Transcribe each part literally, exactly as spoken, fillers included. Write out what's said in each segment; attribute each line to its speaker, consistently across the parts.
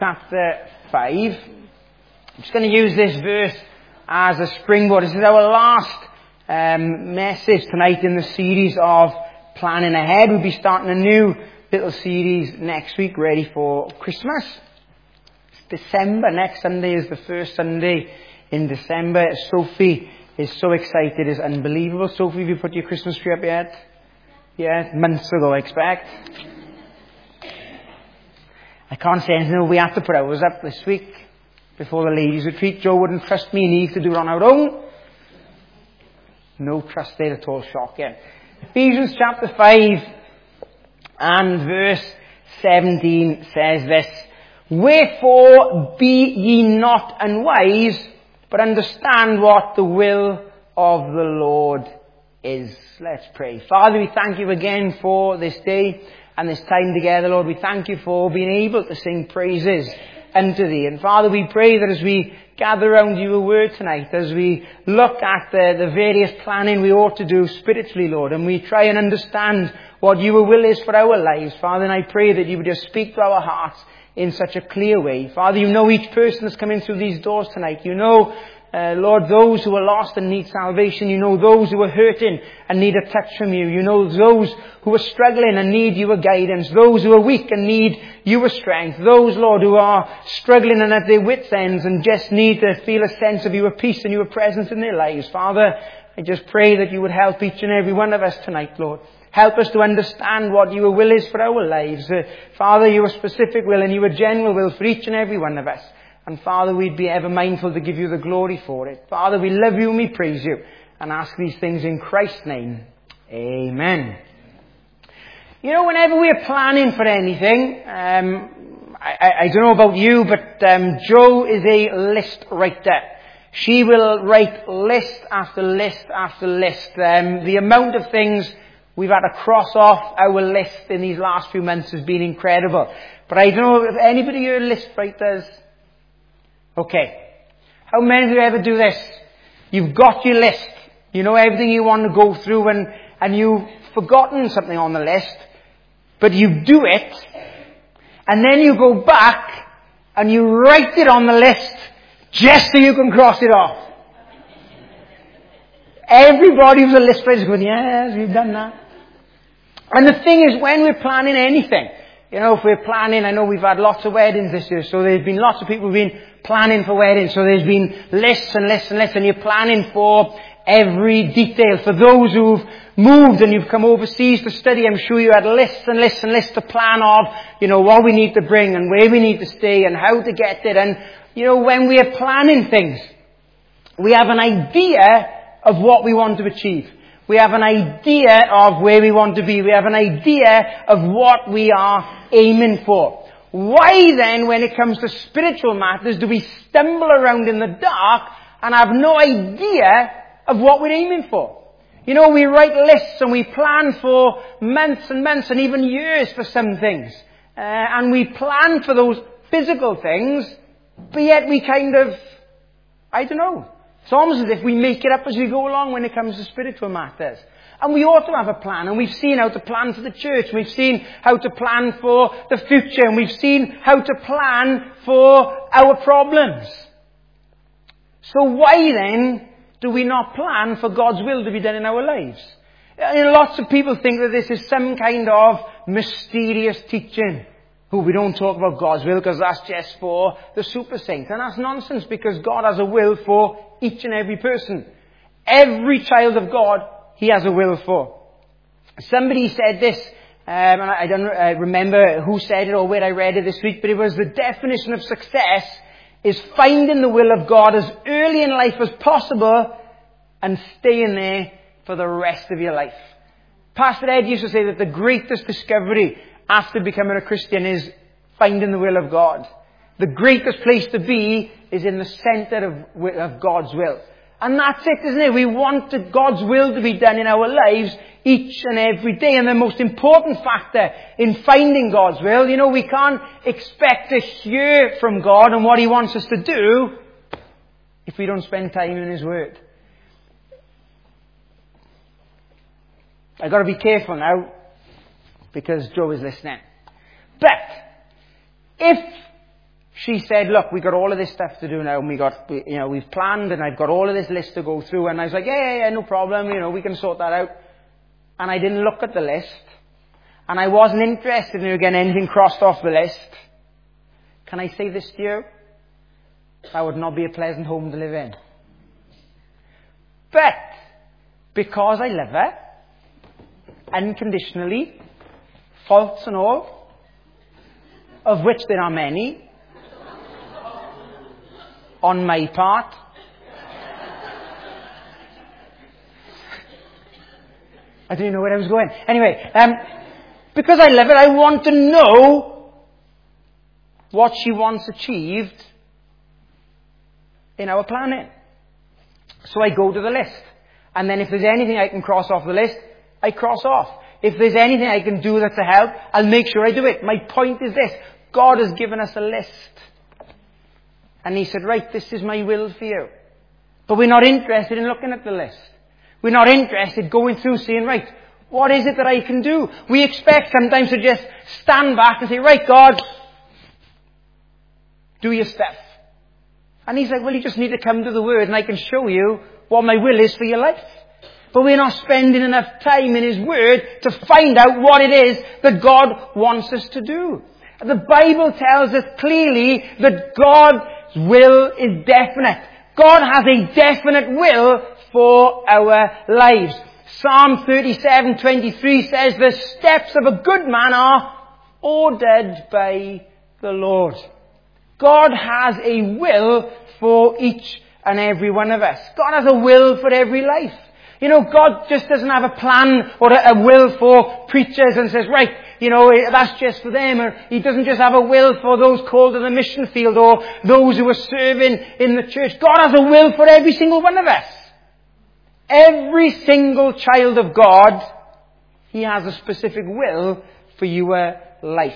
Speaker 1: chapter five. I'm just going to use this verse as a springboard. This is our last um, message tonight in the series of Planning Ahead. We'll be starting a new little series next week, ready for Christmas. It's December. Next Sunday is the first Sunday in December. Sophie is so excited. It's unbelievable. Sophie, have you put your Christmas tree up yet? Yeah, months ago, I expect. I can't say anything. We have to put ours up this week before the ladies' retreat. Joe wouldn't trust me and Eve to do it on our own. No trust there at all. Shocking. Ephesians chapter five and verse seventeen says this: Wherefore be ye not unwise, but understand what the will of the Lord is. Let's pray. Father, we thank you again for this day and this time together, Lord. We thank you for being able to sing praises unto thee. And Father, we pray that as we gather around your word tonight, as we look at the, the various planning we ought to do spiritually, Lord, and we try and understand what your will is for our lives, Father, and I pray that you would just speak to our hearts in such a clear way. Father, you know each person that's coming through these doors tonight. You know, uh, Lord, those who are lost and need salvation. You know those who are hurting and need a touch from you. You know those who are struggling and need your guidance. Those who are weak and need your strength. Those, Lord, who are struggling and at their wits' ends and just need to feel a sense of your peace and your presence in their lives. Father, I just pray that you would help each and every one of us tonight, Lord. Help us to understand what your will is for our lives. Uh, Father, your specific will and your general will for each and every one of us. And Father, we'd be ever mindful to give you the glory for it. Father, we love you and we praise you and ask these things in Christ's name. Amen. You know, whenever we're planning for anything, um, I, I, I don't know about you, but um, Jo is a list writer. She will write list after list after list. Um, the amount of things we've had to cross off our list in these last few months has been incredible. But I don't know if anybody here list writers. Okay. How many of you ever do this? You've got your list. You know everything you want to go through and, and you've forgotten something on the list. But you do it. And then you go back and you write it on the list just so you can cross it off. Everybody who's a list writer is going, yes, we've done that. And the thing is, when we're planning anything, you know, if we're planning, I know we've had lots of weddings this year, so there's been lots of people who've been planning for weddings, so there's been lists and lists and lists, and you're planning for every detail. For those who've moved and you've come overseas to study, I'm sure you had lists and lists and lists to plan of, you know, what we need to bring and where we need to stay and how to get it. And, you know, when we are planning things, we have an idea of what we want to achieve. We have an idea of where we want to be. We have an idea of what we are aiming for. Why then, when it comes to spiritual matters, do we stumble around in the dark and have no idea of what we're aiming for? You know, we write lists and we plan for months and months and even years for some things. Uh, and we plan for those physical things, but yet we kind of, I don't know. It's almost as if we make it up as we go along when it comes to spiritual matters. And we ought to have a plan. And we've seen how to plan for the church. We've seen how to plan for the future. And we've seen how to plan for our problems. So why then do we not plan for God's will to be done in our lives? And lots of people think that this is some kind of mysterious teaching. Who we don't talk about God's will because that's just for the super saints. And that's nonsense, because God has a will for each and every person. Every child of God, He has a will for. Somebody said this, um, and I don't uh, remember who said it or where I read it this week, but it was the definition of success is finding the will of God as early in life as possible and staying there for the rest of your life. Pastor Ed used to say that the greatest discovery after becoming a Christian is finding the will of God. The greatest place to be is in the center of, of God's will. And that's it, isn't it? We want to, God's will to be done in our lives each and every day. And the most important factor in finding God's will, you know, we can't expect to hear from God and what He wants us to do if we don't spend time in His Word. I've got to be careful now, because Joe is listening. But if She said, look, we got all of this stuff to do now, and we got, we, you know, we've planned, and I've got all of this list to go through. And I was like, yeah, yeah, yeah, no problem, you know, we can sort that out. And I didn't look at the list. And I wasn't interested in getting anything crossed off the list. Can I say this to you? That would not be a pleasant home to live in. But, because I love her, unconditionally, faults and all, of which there are many, on my part, I didn't know where I was going. Anyway, um, because I love it, I want to know what she wants achieved in our planning. So I go to the list. And then if there's anything I can cross off the list, I cross off. If there's anything I can do that to help, I'll make sure I do it. My point is this. God has given us a list. And he said, right, this is my will for you. But we're not interested in looking at the list. We're not interested going through saying, right, what is it that I can do? We expect sometimes to just stand back and say, right, God, do your stuff. And he's like, well, you just need to come to the Word and I can show you what my will is for your life. But we're not spending enough time in His Word to find out what it is that God wants us to do. The Bible tells us clearly that God's will is definite. God has a definite will for our lives. Psalm thirty-seven twenty-three says, the steps of a good man are ordered by the Lord. God has a will for each and every one of us. God has a will for every life. You know, God just doesn't have a plan or a, a will for preachers and says, right, you know, that's just for them. Or He doesn't just have a will for those called to the mission field or those who are serving in the church. God has a will for every single one of us. Every single child of God, He has a specific will for your life.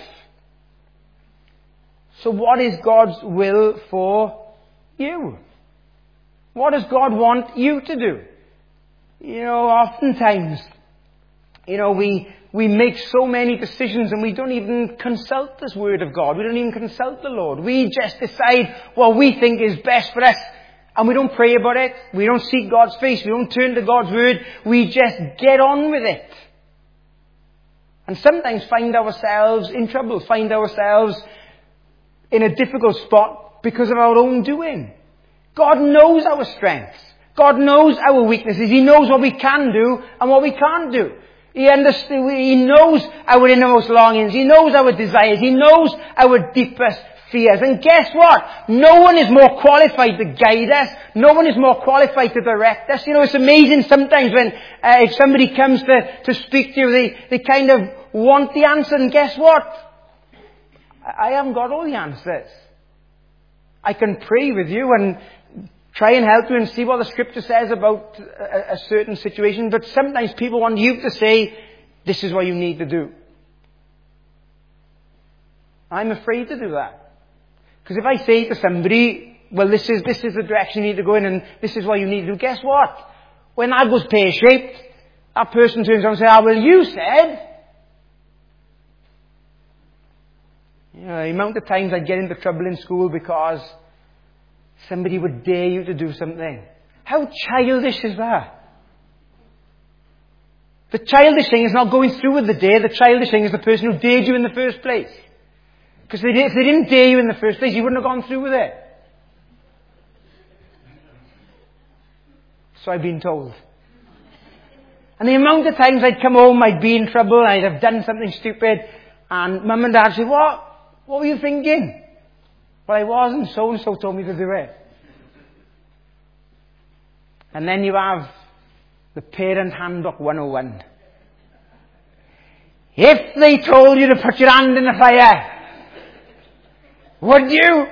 Speaker 1: So what is God's will for you? What does God want you to do? You know, oftentimes, you know, we, we make so many decisions and we don't even consult this Word of God. We don't even consult the Lord. We just decide what we think is best for us. And we don't pray about it. We don't seek God's face. We don't turn to God's Word. We just get on with it. And sometimes find ourselves in trouble. Find ourselves in a difficult spot because of our own doing. God knows our strengths. God knows our weaknesses. He knows what we can do and what we can't do. He understands, He knows our innermost longings. He knows our desires. He knows our deepest fears. And guess what? No one is more qualified to guide us. No one is more qualified to direct us. You know, it's amazing sometimes when uh, if somebody comes to, to speak to you, they, they kind of want the answer. And guess what? I haven't got all the answers. I can pray with you and try and help you and see what the Scripture says about a, a certain situation. But sometimes people want you to say, this is what you need to do. I'm afraid to do that. Because if I say to somebody, well, this is, this is the direction you need to go in and this is what you need to do, guess what? When that goes pear-shaped, that person turns around and says, ah, well, you said. You know, the amount of times I'd get into trouble in school because somebody would dare you to do something. How childish is that? The childish thing is not going through with the dare. The childish thing is the person who dared you in the first place. Because if they didn't dare you in the first place, you wouldn't have gone through with it. So I've been told. And the amount of times I'd come home, I'd be in trouble, I'd have done something stupid, and Mum and Dad say, what? What were you thinking? Well, I wasn't. So-and-so told me to do it. And then you have the Parent Handbook one oh one. If they told you to put your hand in the fire, would you?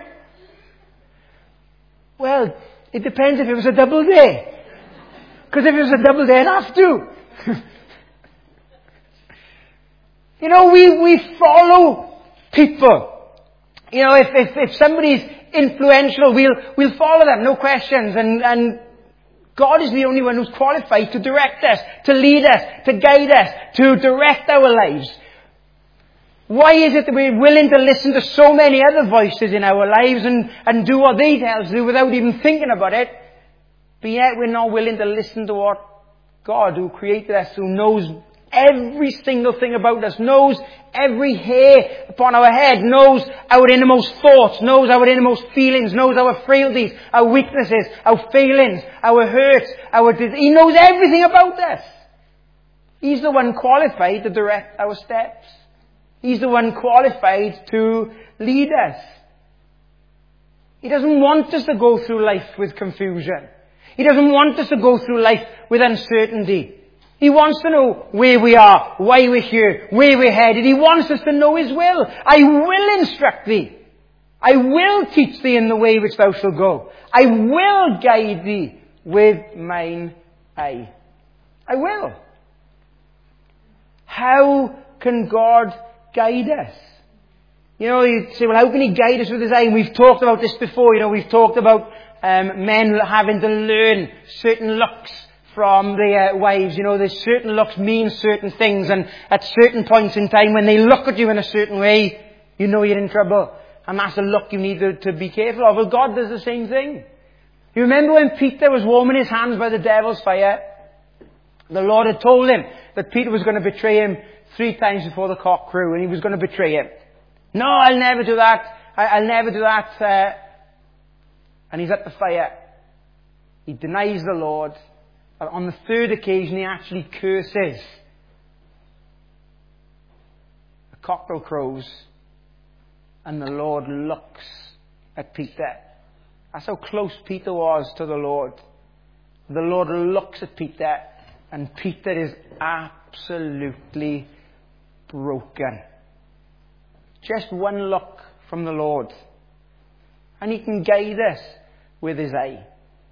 Speaker 1: Well, it depends if it was a double day. Because if it was a double day, I'd have to. You know, we, we follow people. You know, if, if, if somebody's influential, we'll, we'll follow them, no questions. And, and God is the only one who's qualified to direct us, to lead us, to guide us, to direct our lives. Why is it that we're willing to listen to so many other voices in our lives and, and do what they tell us to do without even thinking about it? But yet we're not willing to listen to what God, who created us, who knows every single thing about us, knows every hair upon our head, knows our innermost thoughts, knows our innermost feelings, knows our frailties, our weaknesses, our failings, our hurts, our dis- He knows everything about us. He's the one qualified to direct our steps. He's the one qualified to lead us. He doesn't want us to go through life with confusion. He doesn't want us to go through life with uncertainty. He wants to know where we are, why we're here, where we're headed. He wants us to know His will. I will instruct thee. I will teach thee in the way which thou shalt go. I will guide thee with mine eye. I will. How can God guide us? You know, you say, well, how can He guide us with His eye? And we've talked about this before. You know, we've talked about um, men having to learn certain looks from their wives. You know, there's certain looks mean certain things, and at certain points in time when they look at you in a certain way, you know you're in trouble. And that's a look you need to, to be careful of. Well, God does the same thing. You remember when Peter was warming his hands by the devil's fire? The Lord had told him that Peter was going to betray him three times before the cock crew, and he was going to betray him. No, I'll never do that. I, I'll never do that. Uh, and he's at the fire. He denies the Lord. And on the third occasion, he actually curses. The cockerel crows, and the Lord looks at Peter. That's how close Peter was to the Lord. The Lord looks at Peter, and Peter is absolutely broken. Just one look from the Lord, and He can guide us with His eye.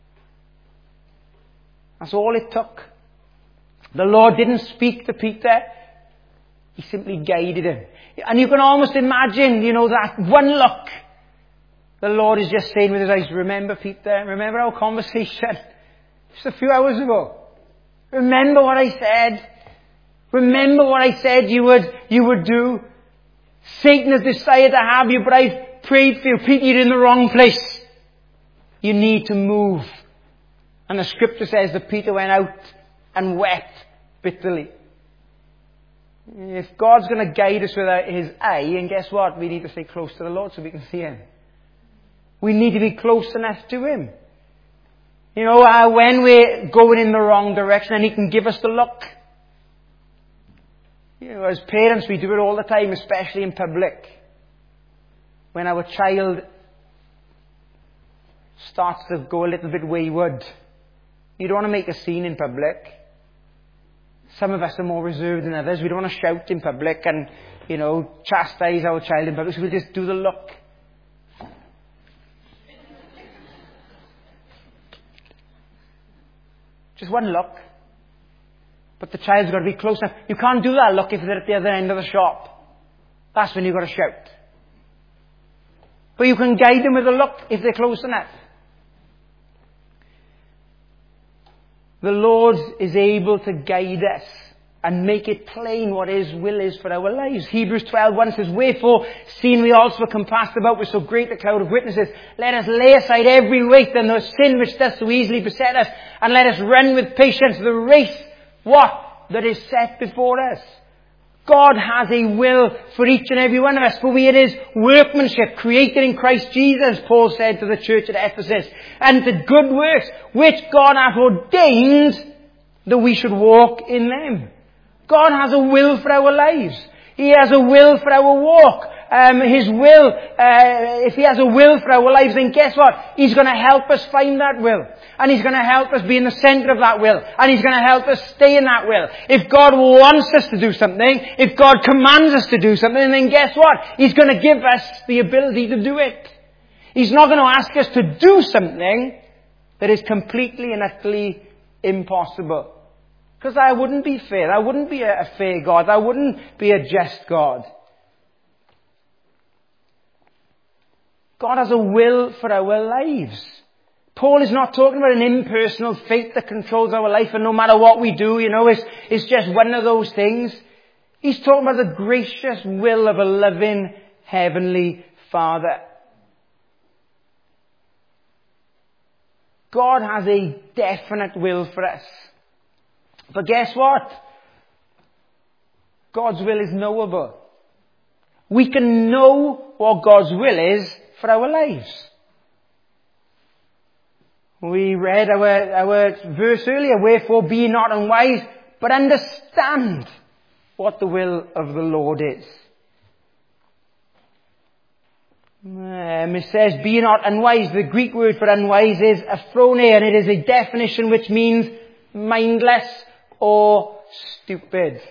Speaker 1: That's all it took. The Lord didn't speak to Peter. He simply guided him. And you can almost imagine, you know, that one look. The Lord is just saying with His eyes, remember, Peter, remember our conversation just a few hours ago. Remember what I said. Remember what I said you would, you would do. Satan has decided to have you, but I've prayed for you. Peter, you're in the wrong place. You need to move. And the scripture says that Peter went out and wept bitterly. If God's going to guide us with His eye, and guess what? We need to stay close to the Lord so we can see Him. We need to be close enough to Him. You know, uh, when we're going in the wrong direction, and He can give us the look. You know, as parents, we do it all the time, especially in public. When our child starts to go a little bit wayward, you don't want to make a scene in public. Some of us are more reserved than others. We don't want to shout in public and, you know, chastise our child in public. So we'll just do the look. Just one look. But the child's got to be close enough. You can't do that look if they're at the other end of the shop. That's when you've got to shout. But you can guide them with a look if they're close enough. The Lord is able to guide us and make it plain what His will is for our lives. Hebrews twelve one says, wherefore, seeing we also are compassed about with so great a cloud of witnesses, let us lay aside every weight and the sin which does so easily beset us, and let us run with patience the race, what? That is set before us. God has a will for each and every one of us, for we it is workmanship created in Christ Jesus, Paul said to the church at Ephesus, and the good works which God hath ordained that we should walk in them. God has a will for our lives. He has a will for our walk. Um, his will, uh, if He has a will for our lives, then guess what? He's going to help us find that will. And He's going to help us be in the center of that will. And He's going to help us stay in that will. If God wants us to do something, if God commands us to do something, then guess what? He's going to give us the ability to do it. He's not going to ask us to do something that is completely and utterly impossible. Because that wouldn't be fair. That wouldn't be a, a fair God. That wouldn't be a just God. God has a will for our lives. Paul is not talking about an impersonal fate that controls our life, and no matter what we do, you know, it's, it's just one of those things. He's talking about the gracious will of a loving heavenly Father. God has a definite will for us. But guess what? God's will is knowable. We can know what God's will is for our lives. We read our, our verse earlier, wherefore be not unwise, but understand what the will of the Lord is. Um, it says, be not unwise. The Greek word for unwise is aphrone, and it is a definition which means mindless or stupid.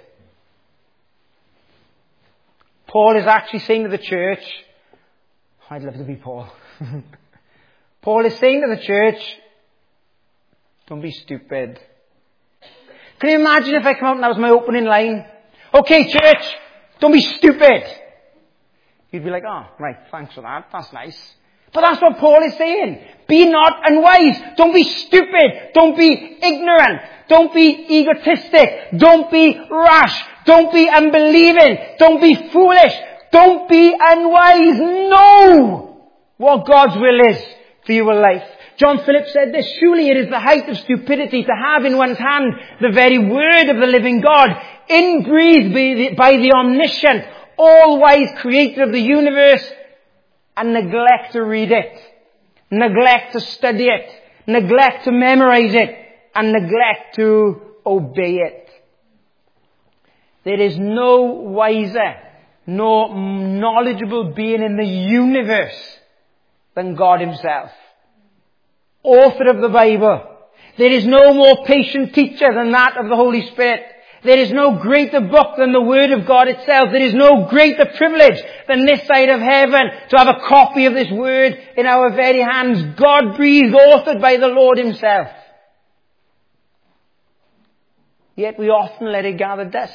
Speaker 1: Paul is actually saying to the church, I'd love to be Paul. Paul is saying to the church, don't be stupid. Can you imagine if I come out and that was my opening line? Okay, church, don't be stupid. You'd be like, oh, right, thanks for that. That's nice. But that's what Paul is saying. Be not unwise. Don't be stupid. Don't be ignorant. Don't be egotistic. Don't be rash. Don't be unbelieving. Don't be foolish. Don't be unwise. Know what God's will is for your life. John Phillips said this, surely it is the height of stupidity to have in one's hand the very word of the living God, inbreathed by the, by the omniscient, all-wise creator of the universe, and neglect to read it, neglect to study it, neglect to memorize it, and neglect to obey it. There is no wiser, no knowledgeable being in the universe than God himself. Author of the Bible. There is no more patient teacher than that of the Holy Spirit. There is no greater book than the Word of God itself. There is no greater privilege than this side of heaven to have a copy of this Word in our very hands. God breathed, authored by the Lord himself. Yet we often let it gather dust.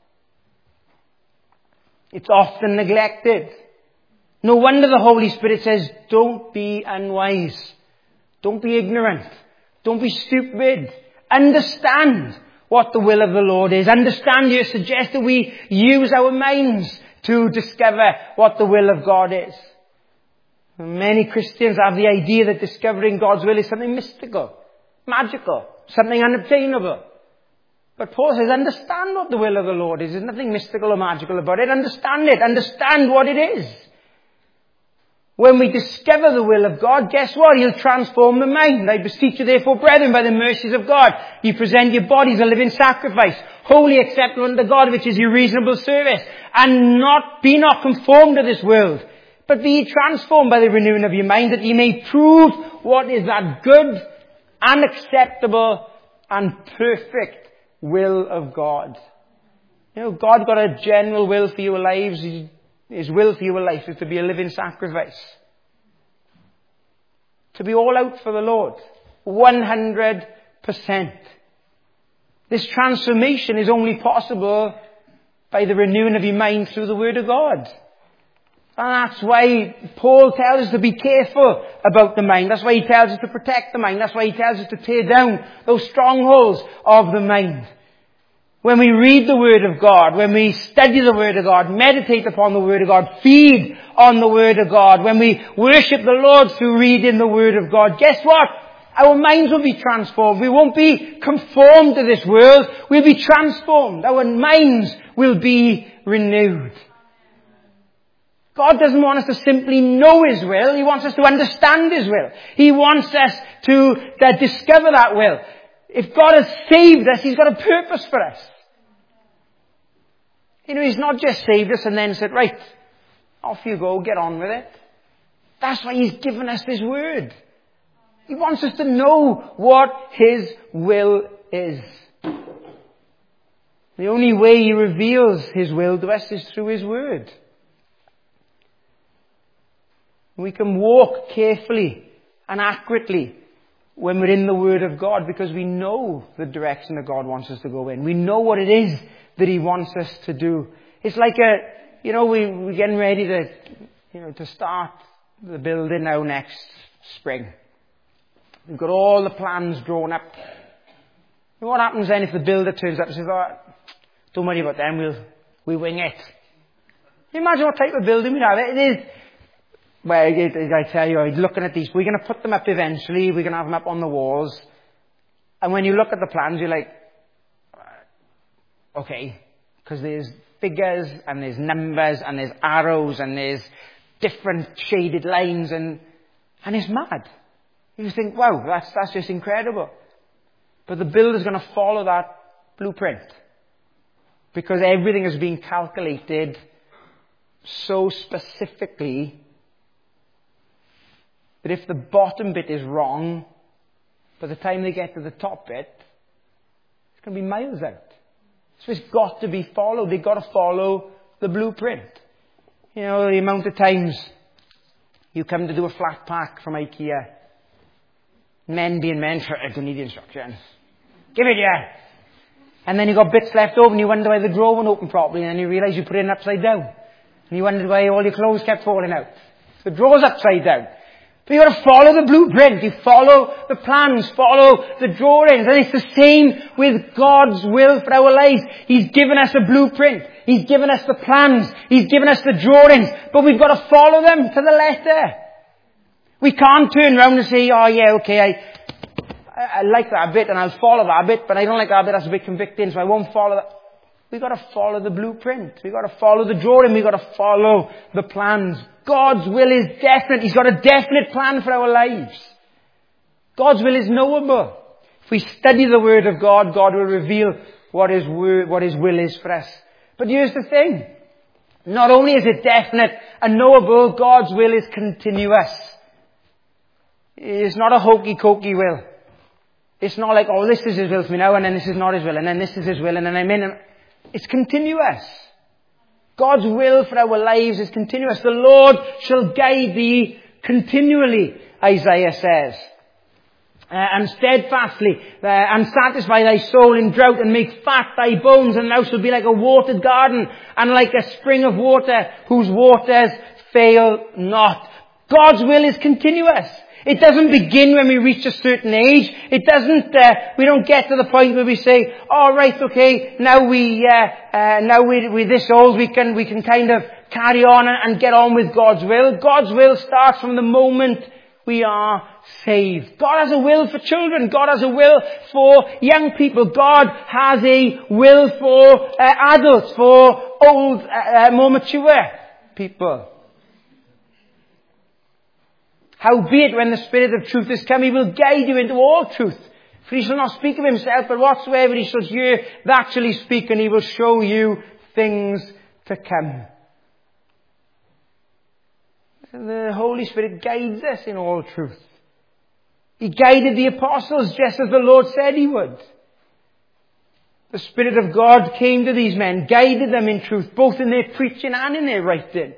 Speaker 1: It's often neglected. No wonder the Holy Spirit says, don't be unwise. Don't be ignorant. Don't be stupid. Understand what the will of the Lord is. Understand, you suggest that we use our minds to discover what the will of God is. Many Christians have the idea that discovering God's will is something mystical, magical, something unobtainable. But Paul says, understand what the will of the Lord is. There's nothing mystical or magical about it. Understand it. Understand what it is. When we discover the will of God, guess what? He'll transform the mind. I beseech you therefore, brethren, by the mercies of God, you present your bodies a living sacrifice, wholly acceptable unto God, which is your reasonable service. And not be not conformed to this world, but be ye transformed by the renewing of your mind, that ye may prove what is that good and acceptable and perfect will of God. You know, God got a general will for your lives. His will for your life is to be a living sacrifice. To be all out for the Lord. one hundred percent. This transformation is only possible by the renewing of your mind through the Word of God. And that's why Paul tells us to be careful about the mind. That's why he tells us to protect the mind. That's why he tells us to tear down those strongholds of the mind. When we read the Word of God, when we study the Word of God, meditate upon the Word of God, feed on the Word of God, when we worship the Lord through reading the Word of God, guess what? Our minds will be transformed. We won't be conformed to this world. We'll be transformed. Our minds will be renewed. God doesn't want us to simply know His will. He wants us to understand His will. He wants us to, to discover that will. If God has saved us, He's got a purpose for us. You know, He's not just saved us and then said, right, off you go, get on with it. That's why He's given us this Word. He wants us to know what His will is. The only way He reveals His will to us is through His Word. We can walk carefully and accurately when we're in the Word of God, because we know the direction that God wants us to go in. We know what it is that He wants us to do. It's like a, you know, we, we're getting ready to, you know, to start the building now next spring. We've got all the plans drawn up. And what happens then if the builder turns up and says, oh, don't worry about them, we'll, We wing it. Can you imagine what type of building we have? It is, well, I tell you, looking at these, we're going to put them up eventually. We're going to have them up on the walls. And when you look at the plans, you're like, okay, because there's figures and there's numbers and there's arrows and there's different shaded lines and and it's mad. You think, wow, that's that's just incredible. But the builder's going to follow that blueprint because everything is being calculated so specifically that if the bottom bit is wrong, by the time they get to the top bit, it's going to be miles out. So it's got to be followed. They've got to follow the blueprint. You know, the amount of times you come to do a flat pack from IKEA. Men being men, sure, I don't need the instructions. Give it, yeah. And then you got bits left over and you wonder why the drawer won't open properly and then you realise you put it in upside down. And you wondered why all your clothes kept falling out. The drawer's upside down. But you've got to follow the blueprint. You follow the plans, follow the drawings. And it's the same with God's will for our lives. He's given us a blueprint. He's given us the plans. He's given us the drawings. But we've got to follow them to the letter. We can't turn around and say, oh yeah, okay, I, I, I like that bit and I'll follow that bit, but I don't like that bit, that's a bit convicting, so I won't follow that. We've got to follow the blueprint. We've got to follow the drawing. We've got to follow the plans. God's will is definite. He's got a definite plan for our lives. God's will is knowable. If we study the Word of God, God will reveal what His word, what His will is for us. But here's the thing. Not only is it definite and knowable, God's will is continuous. It's not a hokey-cokey will. It's not like, oh, this is His will for me now, and then this is not His will, and then this is His will, and then I'm in. And it's continuous. God's will for our lives is continuous. The Lord shall guide thee continually, Isaiah says. Uh, and steadfastly, uh, and satisfy thy soul in drought, and make fat thy bones, and thou shalt be like a watered garden, and like a spring of water, whose waters fail not. God's will is continuous. It doesn't begin when we reach a certain age. It doesn't, uh, we don't get to the point where we say, all right, okay, now we, uh, uh, now we, we're this old, we can, we can kind of carry on and, and get on with God's will. God's will starts from the moment we are saved. God has a will for children. God has a will for young people. God has a will for uh, adults, for old, uh, uh, more mature people. Howbeit, when the Spirit of truth is come, He will guide you into all truth. For He shall not speak of Himself, but whatsoever He shall hear, that shall He speak, and He will show you things to come. And the Holy Spirit guides us in all truth. He guided the apostles just as the Lord said He would. The Spirit of God came to these men, guided them in truth, both in their preaching and in their writing.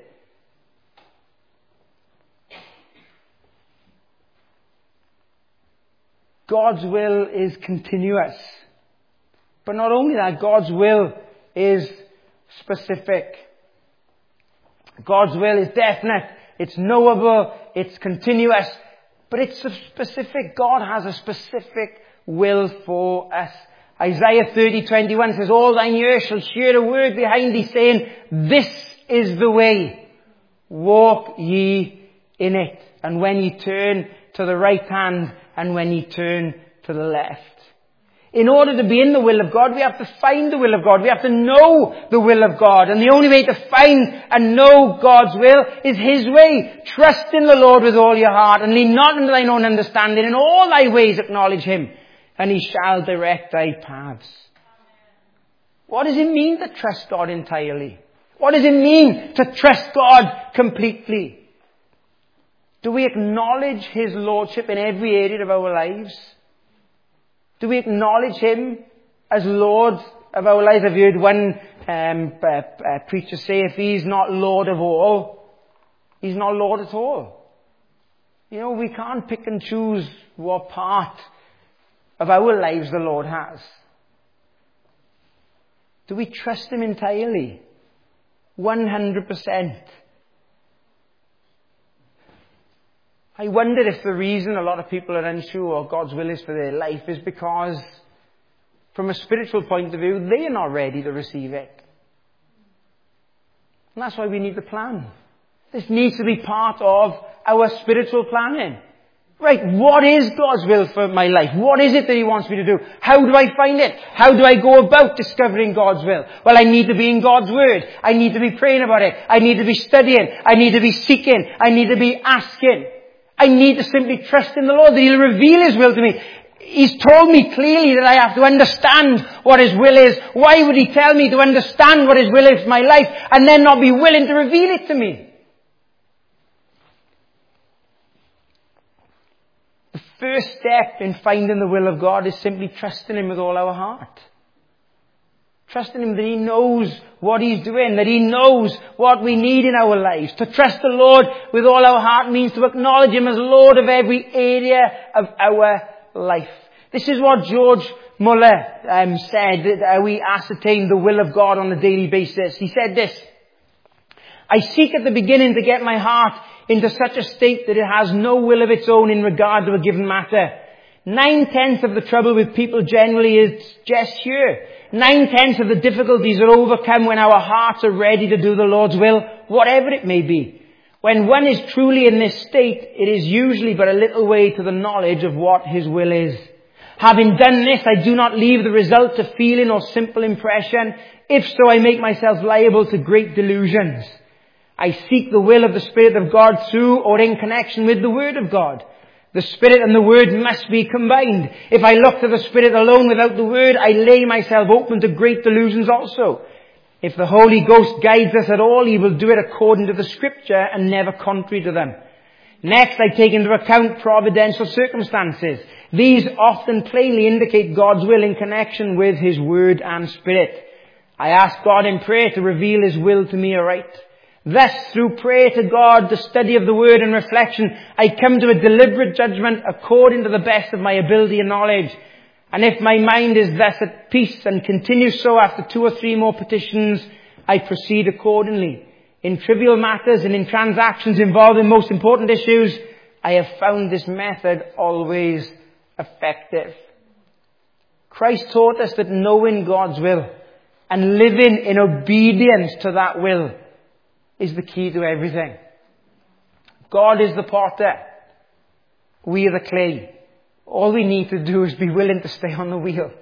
Speaker 1: God's will is continuous. But not only that, God's will is specific. God's will is definite. It's knowable. It's continuous. But it's specific. God has a specific will for us. Isaiah thirty twenty-one says, all thine ears shall hear a word behind thee, saying, this is the way. Walk ye in it. And when ye turn to the right hand, and when ye turn to the left. In order to be in the will of God, we have to find the will of God. We have to know the will of God. And the only way to find and know God's will is His way. Trust in the Lord with all your heart, and lean not unto thine own understanding. In all thy ways acknowledge Him, and He shall direct thy paths. What does it mean to trust God entirely? What does it mean to trust God completely? Do we acknowledge His Lordship in every area of our lives? Do we acknowledge Him as Lord of our lives? I've heard one um, uh, uh, preacher say, if He's not Lord of all, He's not Lord at all. You know, we can't pick and choose what part of our lives the Lord has. Do we trust Him entirely? one hundred percent. I wonder if the reason a lot of people are unsure what God's will is for their life is because, from a spiritual point of view, they are not ready to receive it. And that's why we need the plan. This needs to be part of our spiritual planning. Right, what is God's will for my life? What is it that He wants me to do? How do I find it? How do I go about discovering God's will? Well, I need to be in God's Word. I need to be praying about it. I need to be studying. I need to be seeking. I need to be asking. I need to simply trust in the Lord that He'll reveal His will to me. He's told me clearly that I have to understand what His will is. Why would He tell me to understand what His will is for my life and then not be willing to reveal it to me? The first step in finding the will of God is simply trusting Him with all our heart. Trusting Him that He knows what He's doing, that He knows what we need in our lives. To trust the Lord with all our heart means to acknowledge Him as Lord of every area of our life. This is what George Muller um, said, that uh, we ascertain the will of God on a daily basis. He said this: I seek at the beginning to get my heart into such a state that it has no will of its own in regard to a given matter. Nine-tenths of the trouble with people generally is just here. Nine-tenths of the difficulties are overcome when our hearts are ready to do the Lord's will, whatever it may be. When one is truly in this state, it is usually but a little way to the knowledge of what His will is. Having done this, I do not leave the result to feeling or simple impression. If so, I make myself liable to great delusions. I seek the will of the Spirit of God through or in connection with the Word of God. The Spirit and the Word must be combined. If I look to the Spirit alone without the Word, I lay myself open to great delusions also. If the Holy Ghost guides us at all, He will do it according to the Scripture and never contrary to them. Next, I take into account providential circumstances. These often plainly indicate God's will in connection with His Word and Spirit. I ask God in prayer to reveal His will to me aright. Thus, through prayer to God, the study of the Word and reflection, I come to a deliberate judgment according to the best of my ability and knowledge. And if my mind is thus at peace and continues so after two or three more petitions, I proceed accordingly. In trivial matters and in transactions involving most important issues, I have found this method always effective. Christ taught us that knowing God's will and living in obedience to that will is the key to everything. God is the potter. We are the clay. All we need to do is be willing to stay on the wheel.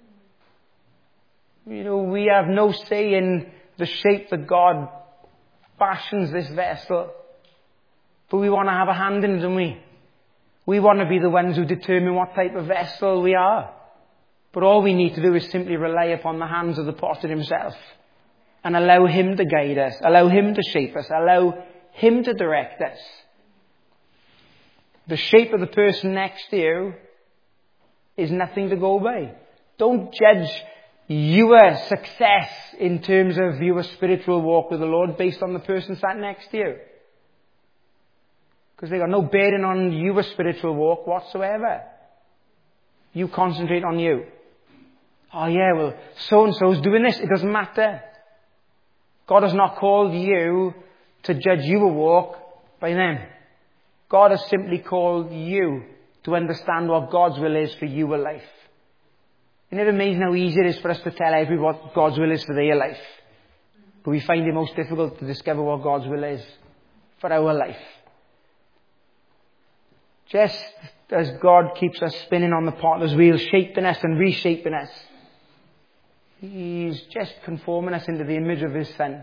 Speaker 1: You know, we have no say in the shape that God fashions this vessel. But we want to have a hand in it, don't we? We want to be the ones who determine what type of vessel we are. But all we need to do is simply rely upon the hands of the potter himself. And allow Him to guide us. Allow Him to shape us. Allow Him to direct us. The shape of the person next to you is nothing to go by. Don't judge your success in terms of your spiritual walk with the Lord based on the person sat next to you. Because they've got no bearing on your spiritual walk whatsoever. You concentrate on you. Oh yeah, well, so-and-so's doing this. It doesn't matter. God has not called you to judge your walk by them. God has simply called you to understand what God's will is for your life. Isn't it amazing how easy it is for us to tell everyone what God's will is for their life? But we find it most difficult to discover what God's will is for our life. Just as God keeps us spinning on the potter's wheel, shaping us and reshaping us, He's just conforming us into the image of His Son.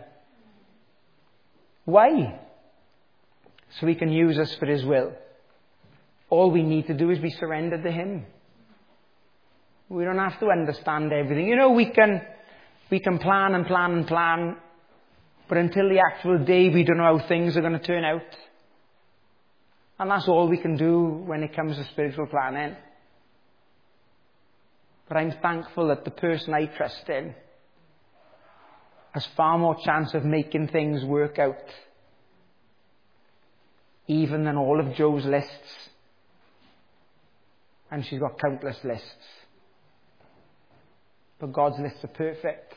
Speaker 1: Why? So He can use us for His will. All we need to do is be surrendered to Him. We don't have to understand everything. You know, we can, we can plan and plan and plan, but until the actual day we don't know how things are going to turn out. And that's all we can do when it comes to spiritual planning. But I'm thankful that the person I trust in has far more chance of making things work out, even than all of Joe's lists. And she's got countless lists. But God's lists are perfect.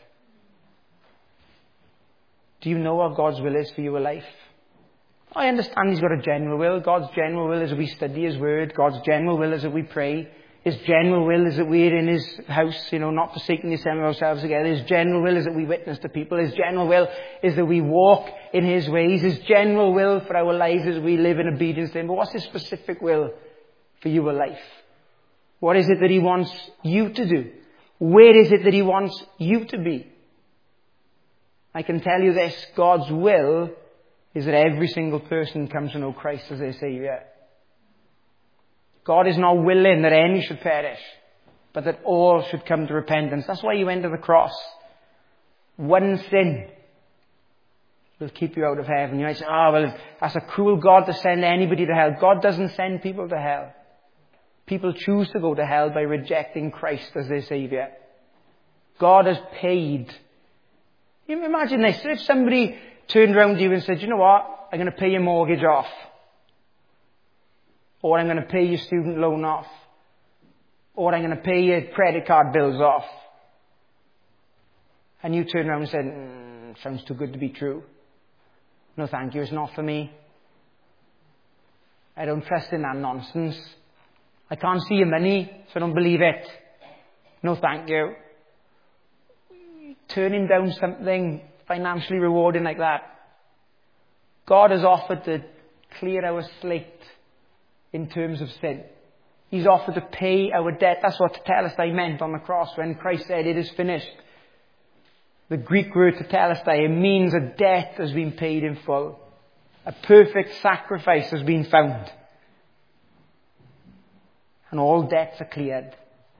Speaker 1: Do you know what God's will is for your life? I understand He's got a general will. God's general will is that we study His Word. God's general will is that we pray. His general will is that we're in His house, you know, not forsaking the assembly of ourselves together. His general will is that we witness to people. His general will is that we walk in His ways. His general will for our lives is we live in obedience to Him. But what's His specific will for your life? What is it that He wants you to do? Where is it that He wants you to be? I can tell you this, God's will is that every single person comes to know Christ as their Saviour. God is not willing that any should perish, but that all should come to repentance. That's why He went to the cross. One sin will keep you out of heaven. You might say, oh, well, that's a cruel God to send anybody to hell. God doesn't send people to hell. People choose to go to hell by rejecting Christ as their Saviour. God has paid. You imagine this. If somebody turned around to you and said, you know what, I'm going to pay your mortgage off. Or I'm going to pay your student loan off. Or I'm going to pay your credit card bills off. And you turn around and said, mm, sounds too good to be true. No thank you, it's not for me. I don't trust in that nonsense. I can't see your money, so I don't believe it. No thank you. Turning down something financially rewarding like that. God has offered to clear our slate in terms of sin. He's offered to pay our debt. That's what tetelestai meant on the cross when Christ said, it is finished. The Greek word tetelestai, it means a debt has been paid in full. A perfect sacrifice has been found. And all debts are cleared.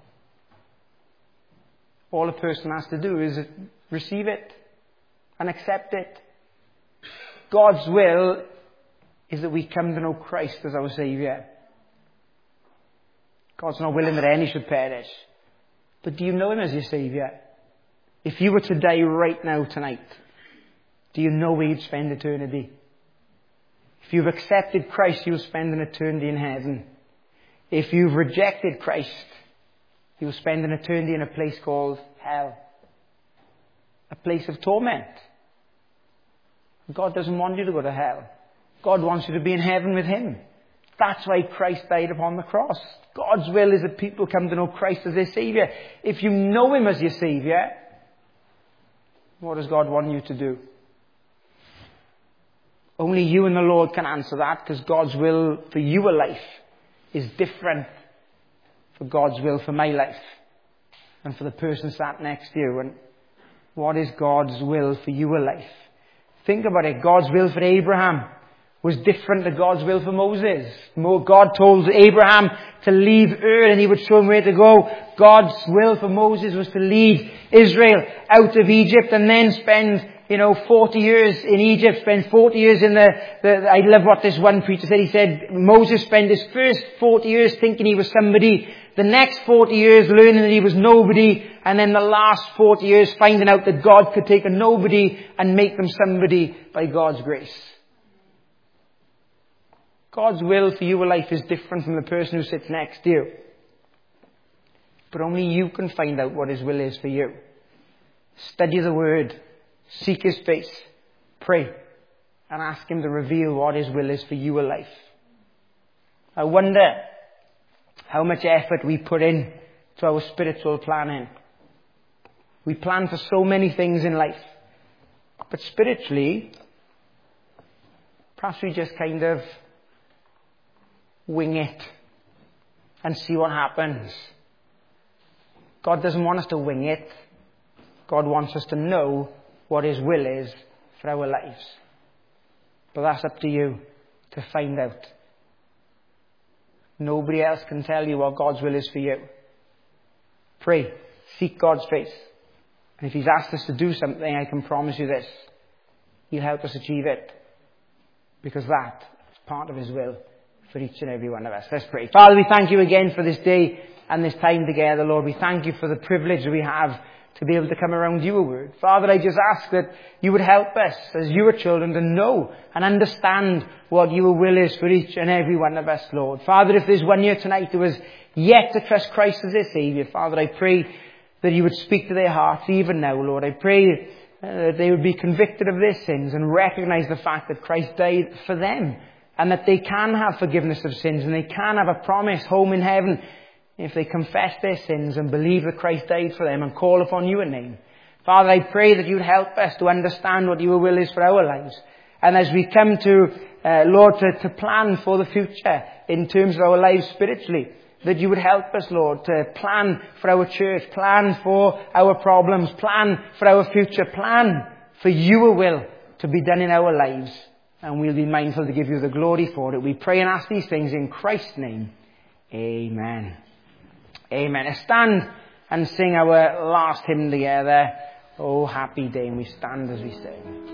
Speaker 1: All a person has to do is receive it and accept it. God's will is that we come to know Christ as our Saviour. God's not willing that any should perish. But do you know Him as your Saviour? If you were to die right now tonight, do you know where you'd spend eternity? If you've accepted Christ, you'll spend an eternity in heaven. If you've rejected Christ, you'll spend an eternity in a place called hell. A place of torment. God doesn't want you to go to hell. God wants you to be in heaven with Him. That's why Christ died upon the cross. God's will is that people come to know Christ as their Saviour. If you know Him as your Saviour, what does God want you to do? Only you and the Lord can answer that, because God's will for your life is different for God's will for my life and for the person sat next to you. And what is God's will for your life? Think about it. God's will for Abraham was different to God's will for Moses. God told Abraham to leave Ur and He would show him where to go. God's will for Moses was to lead Israel out of Egypt and then spend, you know, forty years in Egypt, spend forty years in the, the, I love what this one preacher said. He said, Moses spent his first forty years thinking he was somebody, the next forty years learning that he was nobody, and then the last forty years finding out that God could take a nobody and make them somebody by God's grace. God's will for your life is different from the person who sits next to you. But only you can find out what His will is for you. Study the Word. Seek His face. Pray. And ask Him to reveal what His will is for your life. I wonder how much effort we put in to our spiritual planning. We plan for so many things in life. But spiritually, perhaps we just kind of wing it and see what happens. God doesn't want us to wing it. God wants us to know what His will is for our lives. But that's up to you to find out. Nobody else can tell you what God's will is for you. Pray. Seek God's face. And if He's asked us to do something, I can promise you this. He'll help us achieve it. Because that is part of His will for each and every one of us. Let's pray. Father, we thank You again for this day and this time together, Lord. We thank You for the privilege we have to be able to come around Your word. Father, I just ask that You would help us as Your children to know and understand what Your will is for each and every one of us, Lord. Father, if there's one here tonight who has yet to trust Christ as their Saviour, Father, I pray that You would speak to their hearts even now, Lord. I pray that they would be convicted of their sins and recognize the fact that Christ died for them, and that they can have forgiveness of sins and they can have a promised home in heaven if they confess their sins and believe that Christ died for them and call upon your name. Father, I pray that you'd help us to understand what your will is for our lives. And as we come to, uh, Lord, to, to plan for the future in terms of our lives spiritually, that you would help us, Lord, to plan for our church, plan for our problems, plan for our future, plan for your will to be done in our lives. And we'll be mindful to give you the glory for it. We pray and ask these things in Christ's name. Amen. Amen. Let's stand and sing our last hymn together. Oh, happy day. And we stand as we sing.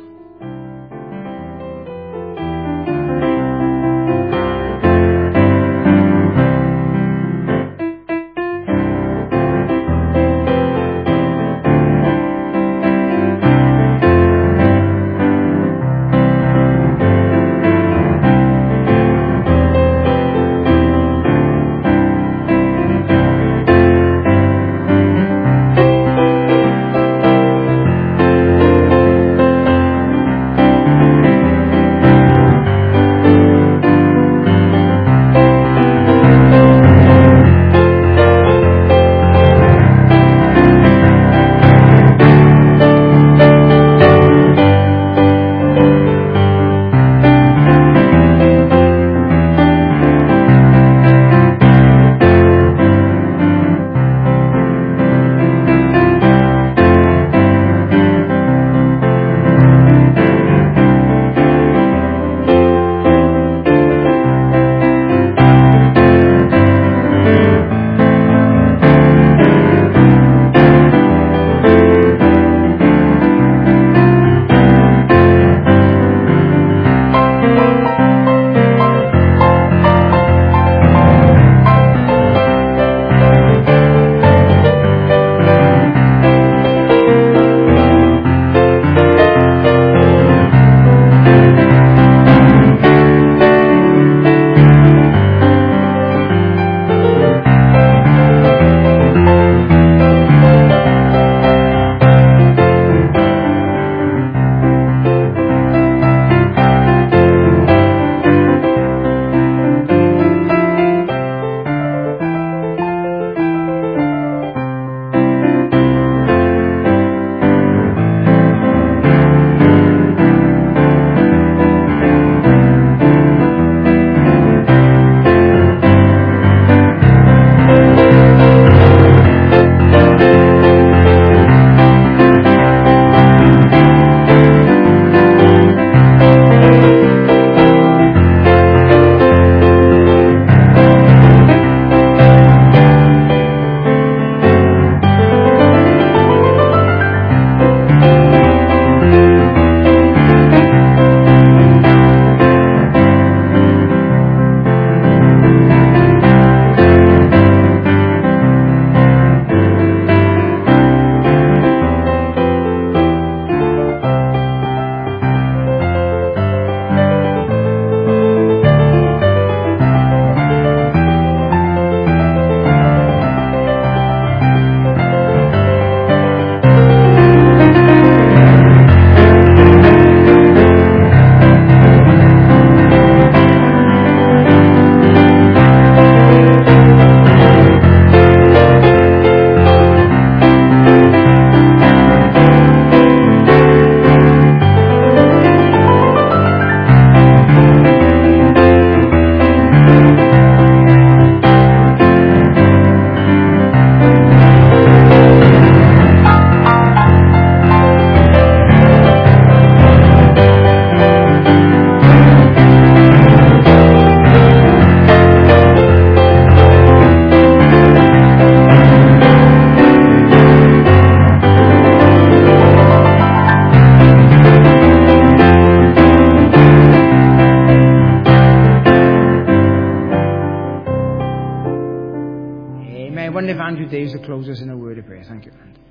Speaker 1: Andrew Daves to close us in a word of prayer. Thank you, friend.